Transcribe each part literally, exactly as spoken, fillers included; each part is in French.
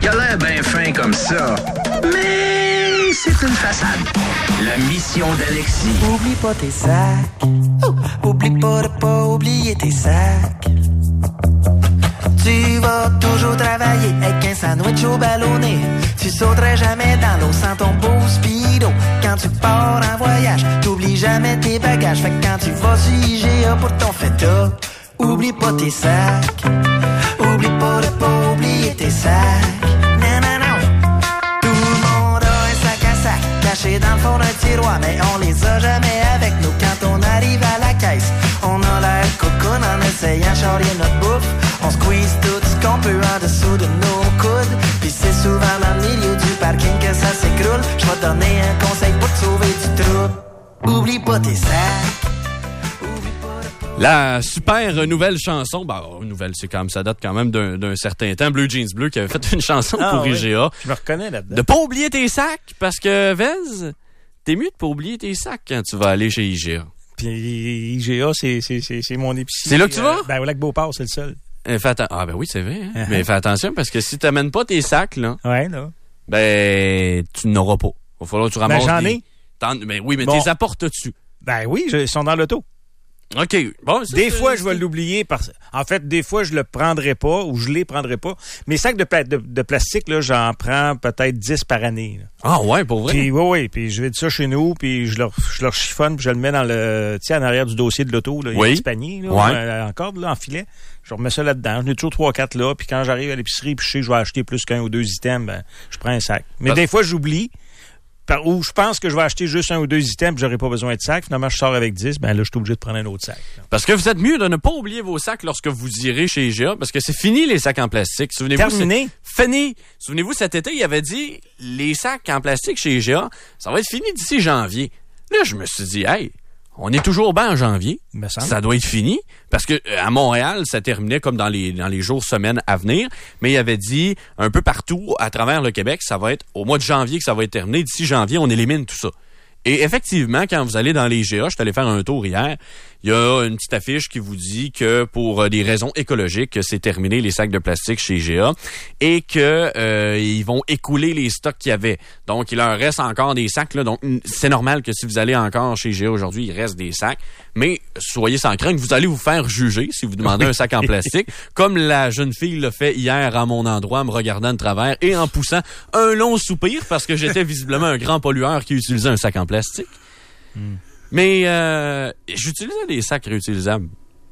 a l'air bien fin comme ça. Mais c'est une façade. La mission d'Alexis. Oublie pas tes sacs. Oh. Oublie pas de pas oublier tes sacs. Tu vas toujours travailler avec un sandwich au ballonné. Tu sauterais jamais dans l'eau sans ton beau speedo. Quand tu pars en voyage, t'oublies jamais tes bagages. Fait que quand tu vas sur I G A pour ton feta, oublie pas tes sacs. Oublie pas de pas oublier tes sacs. Non, non, non. Tout le monde a un sac à sac caché dans le fond d'un tiroir, mais on les a jamais avec nous quand on arrive à la caisse. On a l'air cocoon en essayant de charrier notre bouffe. On squeeze tout ce qu'on peut en dessous de nos coudes. Puis c'est souvent dans le milieu du parking que ça s'écroule. Je vais te donner un conseil pour te sauver du trouble. Oublie pas tes sacs. La super nouvelle chanson, bah ben, nouvelle, c'est quand même, ça date quand même d'un, d'un certain temps. Blue Jeans Bleu qui avait fait une chanson ah, pour oui. I G A. Je me reconnais là-dedans. De pas oublier tes sacs, parce que Vez, t'es mieux de pas oublier tes sacs quand tu vas aller chez I G A. Puis I G A, c'est, c'est, c'est, c'est mon épicerie. C'est là que tu vas? Euh, ben, au Lac-Beauport, c'est le seul. Euh, fais atten- ah ben oui, c'est vrai. Hein? Uh-huh. Mais fais attention, parce que si t'amènes pas tes sacs, là, ouais, là. ben, tu n'auras pas. Il va falloir que tu ramasses. Ben, j'en des... ai. T'en... Ben oui, mais bon. t'es apportes-tu? Ben oui, je... ils sont dans l'auto. OK. Bon, ça, des c'est... fois, je vais l'oublier. Parce... En fait, des fois, je le prendrai pas ou je les prendrai pas. Mes sacs de, pla... de... de plastique, là, j'en prends peut-être dix par année. Là. Ah ouais, pour vrai? Puis oui, oui. Puis je vais de ça chez nous, puis je leur, je leur chiffonne, puis je le mets dans le, tu sais, en arrière du dossier de l'auto. Là. Il y a oui. un petit panier, là, ouais. euh, en corde, là, en filet. Je remets ça là-dedans. J'en ai toujours trois, quatre là. Puis quand j'arrive à l'épicerie, puis je sais que je vais acheter plus qu'un ou deux items, ben, je prends un sac. Mais Parce... des fois, j'oublie. Par où je pense que je vais acheter juste un ou deux items et j'aurai pas besoin de sac. Finalement, je sors avec dix. Ben là, je suis obligé de prendre un autre sac. Parce que vous êtes mieux de ne pas oublier vos sacs lorsque vous irez chez I G A, parce que c'est fini les sacs en plastique. Souvenez-vous, terminé. C'est fini. Souvenez-vous, cet été, il avait dit, les sacs en plastique chez I G A, ça va être fini d'ici janvier. Là, je me suis dit, hey, on est toujours bien en janvier. Ça doit être fini. Parce que à Montréal, ça terminait comme dans les dans les jours, semaines à venir. Mais il avait dit un peu partout à travers le Québec, ça va être au mois de janvier que ça va être terminé. D'ici janvier, on élimine tout ça. Et effectivement, quand vous allez dans les I G A, je suis allé faire un tour hier, il y a une petite affiche qui vous dit que pour des raisons écologiques, c'est terminé les sacs de plastique chez I G A et que euh, ils vont écouler les stocks qu'il y avait. Donc, il leur reste encore des sacs. Là, donc, c'est normal que si vous allez encore chez I G A aujourd'hui, il reste des sacs. Mais soyez sans crainte, vous allez vous faire juger si vous demandez un sac en plastique, comme la jeune fille l'a fait hier à mon endroit en me regardant de travers et en poussant un long soupir parce que j'étais visiblement un grand pollueur qui utilisait un sac en plastique. Mm. Mais euh, j'utilisais des sacs réutilisables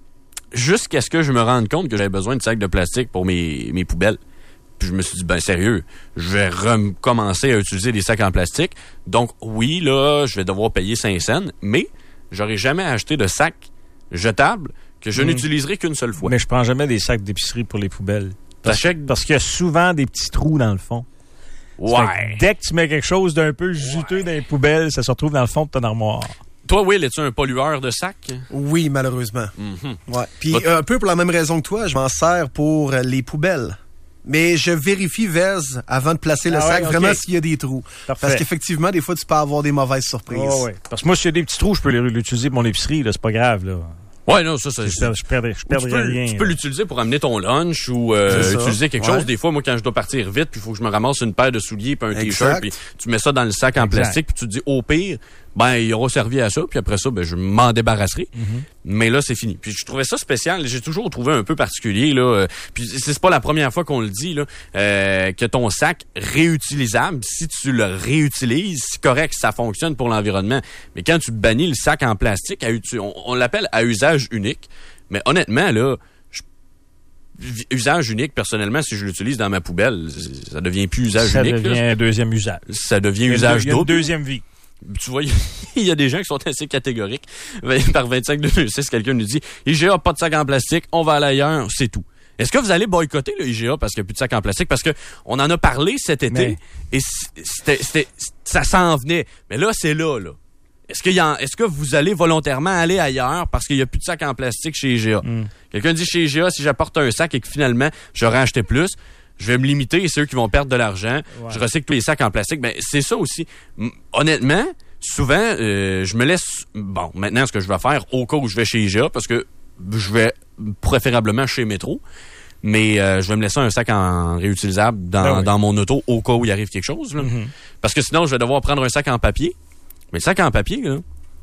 jusqu'à ce que je me rende compte que j'avais besoin de sacs de plastique pour mes, mes poubelles. Puis je me suis dit, ben sérieux, je vais recommencer à utiliser des sacs en plastique. Donc oui, là, je vais devoir payer cinq cents, mais j'aurais jamais acheté de sacs jetables que je mmh. n'utiliserai qu'une seule fois. Mais je prends jamais des sacs d'épicerie pour les poubelles. Parce, que, parce qu'il y a souvent des petits trous dans le fond. Ouais. Dès que tu mets quelque chose d'un peu juteux ouais. dans les poubelles, ça se retrouve dans le fond de ton armoire. Toi, Will, es-tu un pollueur de sacs? Oui, malheureusement. Mm-hmm. Ouais. Puis But... un peu pour la même raison que toi, je m'en sers pour les poubelles. Mais je vérifie, Vez, avant de placer le ah sac, ouais, okay. vraiment s'il y a des trous. Parfait. Parce qu'effectivement, des fois, tu peux avoir des mauvaises surprises. Oh, ouais. Parce que moi, s'il y a des petits trous, je peux l'utiliser pour mon épicerie, là, c'est pas grave, là. Ouais, non, ça, ça je, perds, je perdrais, je perdrais tu peux, rien. Tu peux l'utiliser pour amener ton lunch ou euh, utiliser quelque ouais. chose. Des fois, moi, quand je dois partir vite, puis il faut que je me ramasse une paire de souliers puis un exact. T-shirt, puis tu mets ça dans le sac en exact. Plastique, puis tu te dis, au pire, ben, il aura servi à ça, puis après ça, ben, je m'en débarrasserai. Mm-hmm. Mais là, c'est fini. Puis je trouvais ça spécial. J'ai toujours trouvé un peu particulier, là. Puis c'est pas la première fois qu'on le dit, là, euh, que ton sac réutilisable, si tu le réutilises, c'est correct, ça fonctionne pour l'environnement. Mais quand tu bannis le sac en plastique, à, on, on l'appelle à usage unique. Mais honnêtement, là, je, usage unique, personnellement, si je l'utilise dans ma poubelle, ça devient plus usage ça unique. Ça devient là. un deuxième usage. Ça devient usage double. double. Une deuxième vie. Tu vois, il y a des gens qui sont assez catégoriques. Par vingt-cinq deux six, quelqu'un nous dit « I G A, pas de sac en plastique, on va aller ailleurs, c'est tout ». Est-ce que vous allez boycotter le I G A parce qu'il n'y a plus de sac en plastique? Parce que on en a parlé cet été Mais... et c'était, c'était, ça s'en venait. Mais là, c'est là, là. Est-ce, qu'il y a, est-ce que vous allez volontairement aller ailleurs parce qu'il n'y a plus de sac en plastique chez I G A? Mm. Quelqu'un dit chez I G A, si j'apporte un sac et que finalement, j'aurais acheté plus, je vais me limiter et c'est eux qui vont perdre de l'argent. Ouais. Je recycle tous les sacs en plastique. Ben, c'est ça aussi. Honnêtement, souvent, euh, je me laisse... Bon, maintenant, ce que je vais faire, au cas où je vais chez I G A, parce que je vais préférablement chez Métro, mais euh, je vais me laisser un sac en réutilisable dans, ben oui. dans mon auto au cas où il arrive quelque chose. Là. Mm-hmm. Parce que sinon, je vais devoir prendre un sac en papier. Mais le sac en papier, là,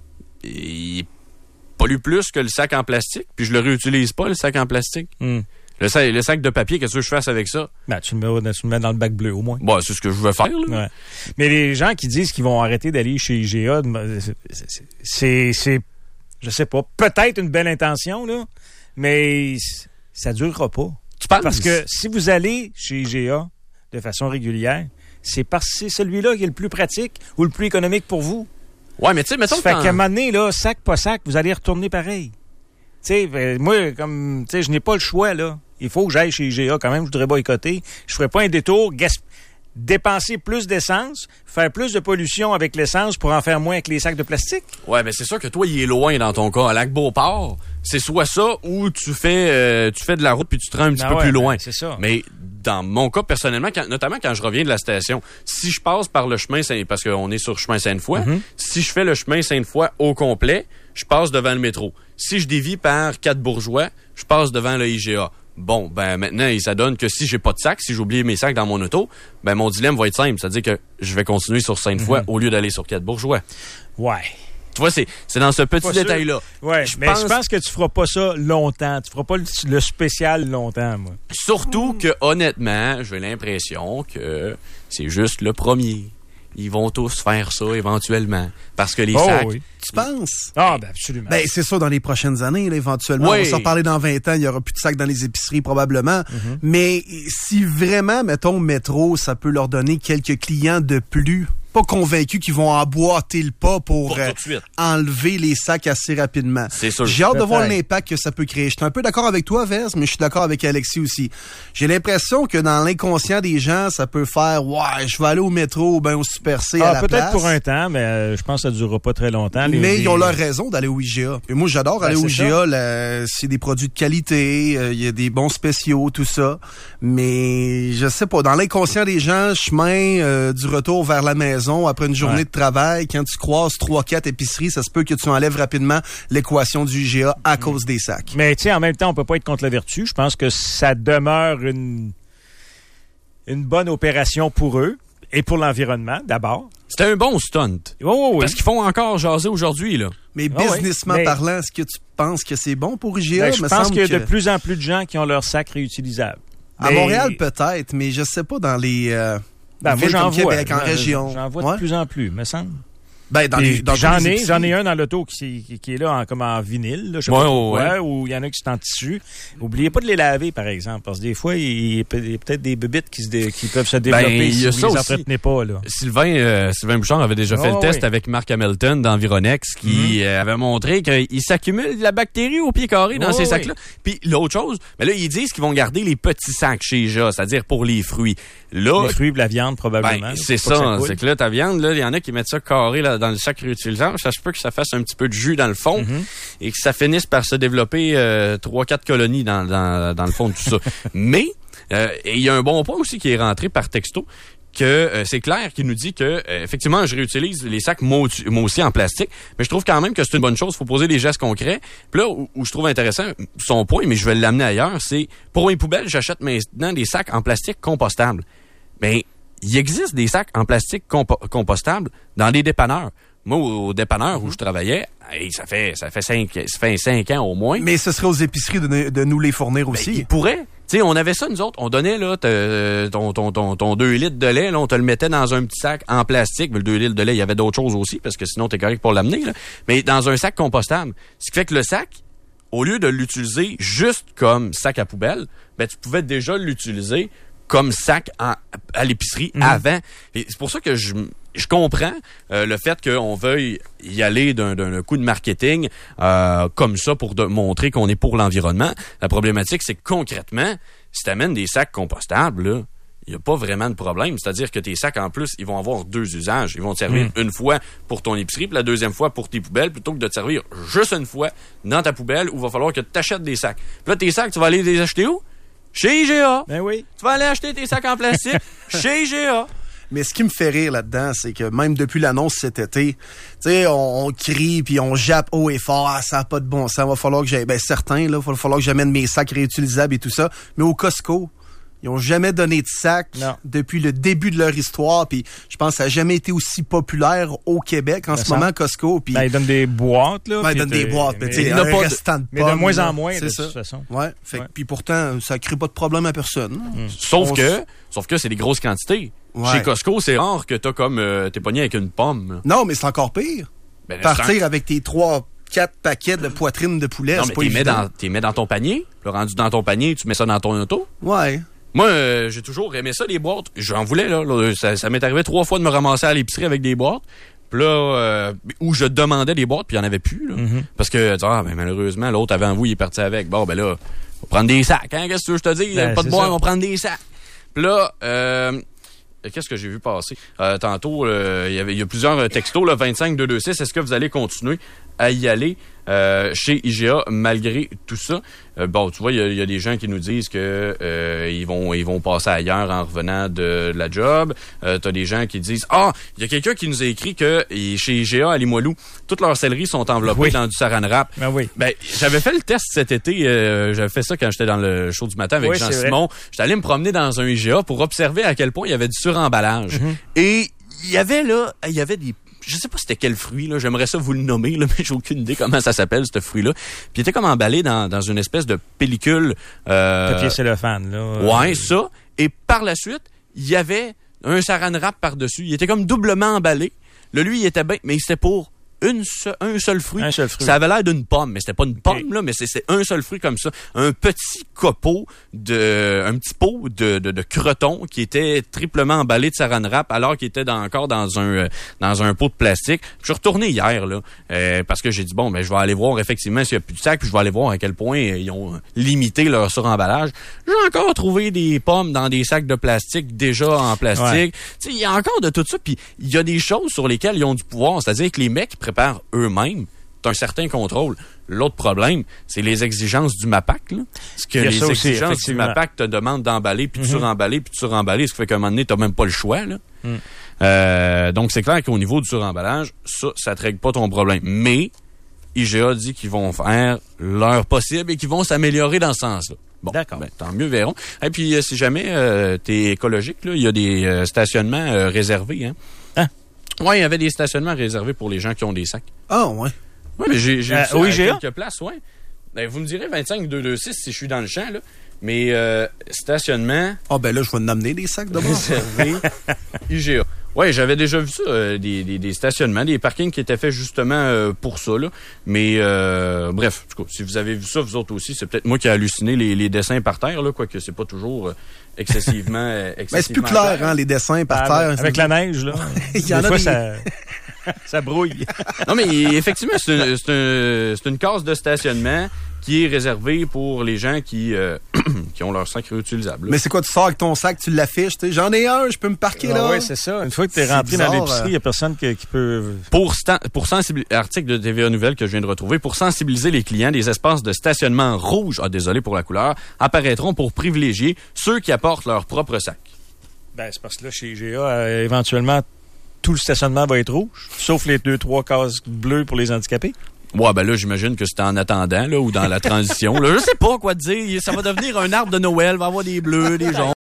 il pollue plus que le sac en plastique, puis je le réutilise pas, le sac en plastique. Mm. Le, sac, le sac de papier, qu'est-ce que je fasse avec ça? Ben, tu, le mets, tu le mets dans le bac bleu, au moins. Bon, c'est ce que je veux faire, là. Ouais. Mais les gens qui disent qu'ils vont arrêter d'aller chez I G A, c'est, c'est, je sais pas, peut-être une belle intention, là, mais ça durera pas. Tu penses? Parce que si vous allez chez I G A de façon régulière, c'est parce que c'est celui-là qui est le plus pratique ou le plus économique pour vous. Ouais, mais tu sais, mettons que... Ça fait qu'à un moment donné, là, sac, pas sac, vous allez retourner pareil. Tu sais, ben, moi, comme, tu sais, je n'ai pas le choix, là. Il faut que j'aille chez I G A quand même, je voudrais boycotter. Je ferais pas un détour, gasp... dépenser plus d'essence, faire plus de pollution avec l'essence pour en faire moins avec les sacs de plastique. Ouais, mais c'est sûr que toi, il est loin dans ton cas. À Lac-Beauport, c'est soit ça ou tu fais euh, tu fais de la route puis tu te rends un petit ah peu ouais, plus loin. Ben, c'est ça. Mais dans mon cas, personnellement, quand, notamment quand je reviens de la station, si je passe par le chemin Saint... parce qu'on est sur le chemin Sainte-Foy, mm-hmm. si je fais le chemin Sainte-Foy au complet, je passe devant le métro. Si je dévie par Quatre-Bourgeois, je passe devant le I G A. Bon, ben maintenant, ça donne que si j'ai pas de sac, si j'ai oublié mes sacs dans mon auto, ben mon dilemme va être simple. C'est-à-dire que je vais continuer sur Sainte-Foy mm-hmm. au lieu d'aller sur Quatre-Bourgeois. Ouais. Tu vois, c'est, c'est dans ce petit détail-là. Ouais, je mais pense... je pense que tu feras pas ça longtemps. Tu feras pas le, le spécial longtemps, moi. Surtout que, honnêtement, j'ai l'impression que c'est juste le premier. Ils vont tous faire ça éventuellement. Parce que les oh, sacs... Oui. Tu penses? Ah, ben absolument. Ben, c'est ça dans les prochaines années, là, éventuellement. Oui. On va s'en reparler dans vingt ans. Il y aura plus de sacs dans les épiceries, probablement. Mm-hmm. Mais si vraiment, mettons, Métro, ça peut leur donner quelques clients de plus... pas convaincus qu'ils vont emboîter le pas pour, pour euh, enlever les sacs assez rapidement. C'est sûr. J'ai hâte de voir l'impact que ça peut créer. Je suis un peu d'accord avec toi, Vez, mais je suis d'accord avec Alexis aussi. J'ai l'impression que dans l'inconscient des gens, ça peut faire « Ouais, je vais aller au métro ou bien au Super C ah, à la peut-être place. » pour un temps, mais euh, je pense que ça ne durera pas très longtemps. Les, mais les... ils ont leur raison d'aller au I G A. Et moi, j'adore ben, aller au I G A. Là, c'est des produits de qualité, il euh, y a des bons spéciaux, tout ça. Mais je sais pas, dans l'inconscient des gens, chemin euh, du retour vers la maison après une journée ouais. de travail, quand tu croises trois quatre épiceries, ça se peut que tu enlèves rapidement l'équation du I G A à mmh. cause des sacs. Mais tu sais, en même temps, on peut pas être contre la vertu. Je pense que ça demeure une, une bonne opération pour eux et pour l'environnement, d'abord. C'était un bon stunt. Oh, oh, oui. Parce qu'ils font encore jaser aujourd'hui, là. Mais oh, businessment oui. mais... parlant, est-ce que tu penses que c'est bon pour I G A? Ben, je me pense qu'il y a que... de plus en plus de gens qui ont leurs sacs réutilisables. À mais... Montréal, peut-être, mais je sais pas dans les... Euh... Ben, moi, j'en vois. Québec, en j'en, région. J'en vois ouais. de plus en plus, me semble. Ben, dans les, dans j'en, les ai, j'en ai un dans l'auto qui, qui, qui est là en, comme en vinyle, là, je sais ouais, pas pourquoi, ouais. ou il y en a qui sont en tissu. Oubliez pas de les laver, par exemple, parce que des fois, il y a peut-être des bébites qui, se, qui peuvent se développer ben, si vous les entretenez pas. Là. Sylvain, euh, Sylvain Bouchard avait déjà oh, fait le test oui. avec Mark Hamilton d'Environex qui mm-hmm. euh, avait montré qu'il s'accumule de la bactérie au pied carré dans oh, ces sacs-là. Oui. Puis l'autre chose, ben là, ils disent qu'ils vont garder les petits sacs chez I G A, c'est-à-dire pour les fruits. Là, les fruits et la viande, probablement. Ben, c'est ça, ça c'est que là, ta viande, là, il y en a qui mettent ça carré là, dans le sac réutilisable. Ça se peut que ça fasse un petit peu de jus dans le fond mm-hmm. et que ça finisse par se développer euh, trois quatre colonies dans, dans, dans le fond de tout ça. Mais euh, il y a un bon point aussi qui est rentré par texto que euh, c'est clair qui nous dit que euh, effectivement je réutilise les sacs moi, moi aussi en plastique, mais je trouve quand même que c'est une bonne chose. Il faut poser des gestes concrets. Puis là où, où je trouve intéressant son point, mais je vais l'amener ailleurs, c'est pour mes poubelles, j'achète maintenant des sacs en plastique compostables. Ben il existe des sacs en plastique compo- compostables dans les dépanneurs. Moi, au dépanneur où je travaillais, hey, ça fait ça fait cinq ça fait cinq ans au moins. Mais ce serait aux épiceries de, de nous les fournir aussi. Ben, ils pourraient. Tu sais, on avait ça, nous autres. On donnait là ton, ton, ton, ton deux litres de lait, là, on te le mettait dans un petit sac en plastique. Mais le deux litres de lait, il y avait d'autres choses aussi, parce que sinon, t'es correct pour l'amener. Là. Mais dans un sac compostable. Ce qui fait que le sac, au lieu de l'utiliser juste comme sac à poubelle, ben tu pouvais déjà l'utiliser comme sac en, à l'épicerie mmh. avant. Et c'est pour ça que je... Je comprends euh, le fait qu'on veuille y aller d'un, d'un coup de marketing euh, comme ça pour de, montrer qu'on est pour l'environnement. La problématique, c'est que concrètement, si tu amènes des sacs compostables, là, il n'y a pas vraiment de problème. C'est-à-dire que tes sacs, en plus, ils vont avoir deux usages. Ils vont te servir mmh. une fois pour ton épicerie, puis la deuxième fois pour tes poubelles, plutôt que de te servir juste une fois dans ta poubelle où il va falloir que tu achètes des sacs. Puis là, tes sacs, tu vas aller les acheter où? Chez I G A. Ben oui. Tu vas aller acheter tes sacs en plastique chez I G A. Mais ce qui me fait rire là-dedans, c'est que même depuis l'annonce cet été, tu sais, on, on crie puis on jappe haut et fort, ah, ça n'a pas de bon sens, va falloir que j'aille, ben certains, là, va falloir que j'amène mes sacs réutilisables et tout ça. Mais au Costco, ils ont jamais donné de sac non. depuis le début de leur histoire. Puis je pense que ça n'a jamais été aussi populaire au Québec en ben ce ça. moment, Costco. Puis ben, ils donnent des boîtes. Là, ben, ils donnent des boîtes. Mais, mais, un pas restant de, de pommes. Mais de moins en moins, c'est de ça. toute façon. Ouais. Fait ouais. Puis pourtant, ça ne crée pas de problème à personne. Mmh. Sauf On que s... sauf que c'est des grosses quantités. Ouais. Chez Costco, c'est rare que t'as comme euh, t'es pogné avec une pomme. Non, mais c'est encore pire. Ben, Partir un... avec tes trois... quatre paquets de poitrine de poulet, non, c'est mais pas t'es évident. Mets dans, t'es mets dans ton panier. Le rendu dans ton panier, tu mets ça dans ton auto. Ouais. Moi, euh, j'ai toujours aimé ça, les boîtes. J'en voulais, là. là ça, ça m'est arrivé trois fois de me ramasser à l'épicerie avec des boîtes. Puis là, euh, où je demandais des boîtes, puis il n'y en avait plus. Là, mm-hmm. Parce que, ah, ben, malheureusement, l'autre avant vous, il est parti avec. Bon, ben là, on va prendre des sacs. Hein? Qu'est-ce que tu veux que je te dis? Ben, pas de boîte, on va prendre des sacs. Puis là, euh, qu'est-ce que j'ai vu passer? Euh, tantôt, euh, il y avait, il y a plusieurs textos, là, vingt-cinq deux deux six. Est-ce que vous allez continuer à y aller euh, chez I G A malgré tout ça? Euh, bon, tu vois, il y, y a des gens qui nous disent que euh, ils vont ils vont passer ailleurs en revenant de la job. Euh, t'as des gens qui disent ah, il y a quelqu'un qui nous a écrit que chez I G A à Limoilou, toutes leurs céleris sont enveloppées oui. dans du saran wrap. Ben oui. Ben j'avais fait le test cet été. Euh, j'avais fait ça quand j'étais dans le show du matin avec oui, Jean Simon. J'étais allé me promener dans un I G A pour observer à quel point il y avait du suremballage. Mm-hmm. Et il y avait là, il y avait des je sais pas c'était quel fruit, là. J'aimerais ça vous le nommer, là, mais j'ai aucune idée comment ça s'appelle, ce fruit-là. Puis il était comme emballé dans, dans une espèce de pellicule. Euh... Papier cellophane, là. Ouais, ça. Et par la suite, il y avait un saran wrap par-dessus. Il était comme doublement emballé. Le lui, il était bien, mais c'était pour une seul, un seul fruit. Un seul fruit. Ça avait l'air d'une pomme, mais c'était pas une pomme, okay. là, mais c'est, c'est un seul fruit comme ça. Un petit copeau de, un petit pot de, de, de croton qui était triplement emballé de saran wrap alors qu'il était dans, encore dans un, dans un pot de plastique. Puis je suis retourné hier, là, euh, parce que j'ai dit, bon, ben, je vais aller voir effectivement s'il y a plus de sac, puis je vais aller voir à quel point euh, ils ont limité leur suremballage. J'ai encore trouvé des pommes dans des sacs de plastique déjà en plastique. Ouais. Tu sais, il y a encore de tout ça, puis il y a des choses sur lesquelles ils ont du pouvoir. C'est-à-dire que les mecs préparent eux-mêmes, t'as un certain contrôle. L'autre problème, c'est les exigences du MAPAC. Là. Parce que les exigences aussi, du MAPAC te demandent d'emballer, puis de mm-hmm. suremballer, puis de suremballer, ce qui fait qu'à un moment donné, t'as même pas le choix. Là. Mm. Euh, donc, c'est clair qu'au niveau du suremballage, ça, ça te règle pas ton problème. Mais, I G A dit qu'ils vont faire leur possible et qu'ils vont s'améliorer dans ce sens-là. Bon, d'accord. Ben, tant mieux, verrons. Et puis, euh, si jamais euh, t'es écologique, là, il y a des euh, stationnements euh, réservés. Hein? Hein? Oui, il y avait des stationnements réservés pour les gens qui ont des sacs. Ah, ouais. Oui, mais j'ai, j'ai euh, vu ça oui, à j'ai quelques places, oui. Ben, vous me direz vingt-cinq deux deux six si je suis dans le champ, là. Mais euh, stationnement... Ah, ben là, je vais en amener des sacs d'abord. Réservé I G A. Oui, j'avais déjà vu ça, euh, des, des, des stationnements, des parkings qui étaient faits justement euh, pour ça, là. Mais, euh, bref, en tout cas, si vous avez vu ça, vous autres aussi, c'est peut-être moi qui ai halluciné les, les dessins par terre, là, quoique c'est pas toujours euh, excessivement, euh, excessivement... Mais c'est plus clair, hein, les dessins par ah, terre. Avec la neige, là. Il y en a fois, des... ça... ça brouille. Non, mais effectivement, c'est une, c'est, un, c'est une case de stationnement qui est réservée pour les gens qui, euh, qui ont leur sac réutilisable. Là. Mais c'est quoi, tu sors avec ton sac, tu l'affiches, tu sais, j'en ai un, je peux me parquer ah, là. Oui, c'est ça. Une fois que tu es rentré bizarre, dans l'épicerie, il n'y a personne qui, qui peut... Pour, sta- pour sensibiliser, article de T V A Nouvelles que je viens de retrouver, pour sensibiliser les clients, des espaces de stationnement rouges, ah désolé pour la couleur, apparaîtront pour privilégier ceux qui apportent leur propre sac. Ben, c'est parce que là, chez I G A, euh, éventuellement, tout le stationnement va être rouge, sauf les deux, trois cases bleues pour les handicapés. Ouais, ben là, j'imagine que c'est en attendant, là, ou dans la transition, là. Je sais pas quoi te dire. Ça va devenir un arbre de Noël, va avoir des bleus, des jaunes.